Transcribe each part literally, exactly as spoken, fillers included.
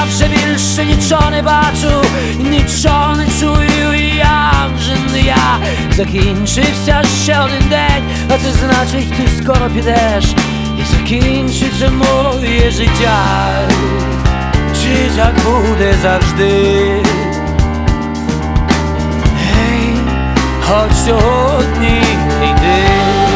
вже більше нічого не бачу, нічого не чую, і я вже не я. Закінчився ще один день, а це значить, ти скоро підеш, і закінчиться моє життя. Чи так буде завжди? Гей, хоч сьогодні не йди.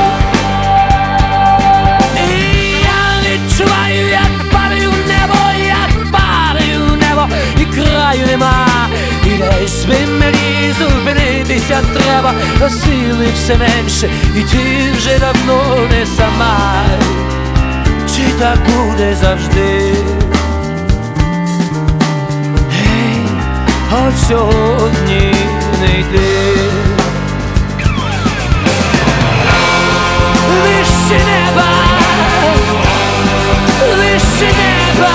І я відчуваю, як падаю в небо, як падаю в небо, і краю нема. І десь би мені зупинитися треба, а сили все менше, і ти вже давно не сама. Чи так буде завжди? Гей, хоч сьогодні не йди. Вище неба, вище неба,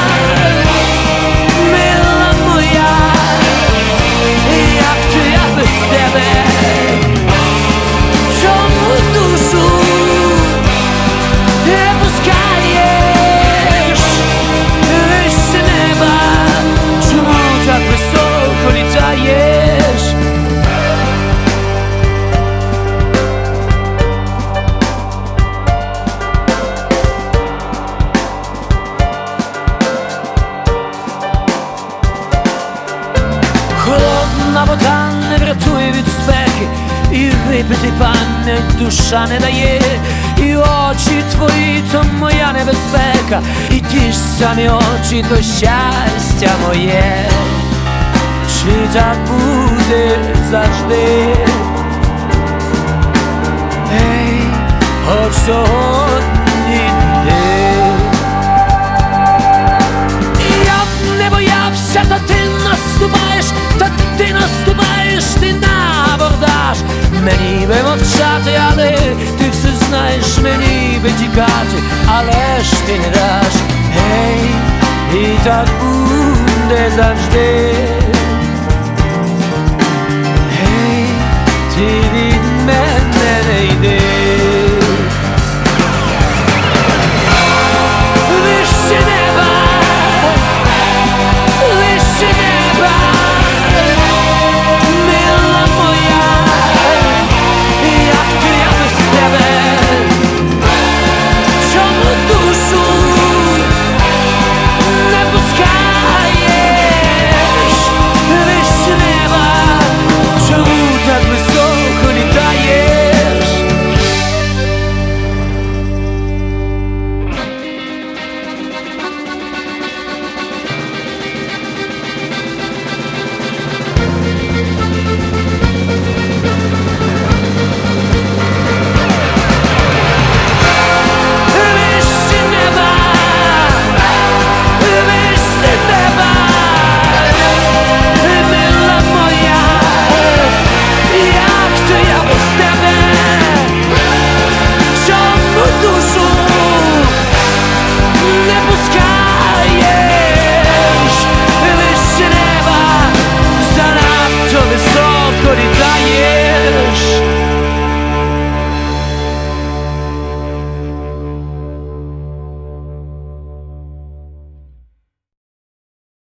мила моя, як ти, я без тебе, чому душу не пускаєш? Вище неба, чому так високо літаєш? Холодна вода не врятує від спеки, і випити пам'ять душа не дає, і очі твої то моя небезпека, і ті ж самі очі то щастя моє. Чи так буде завжди? Ей, хоч сьогодні не йди. Я б не боявся, та ти наступаєш, та ти наступаєш, ти на абордаж. Мені би мовчати, але ти все знаєш, мені би тікати, але ж ти не даш. Гей, і так буде завжди.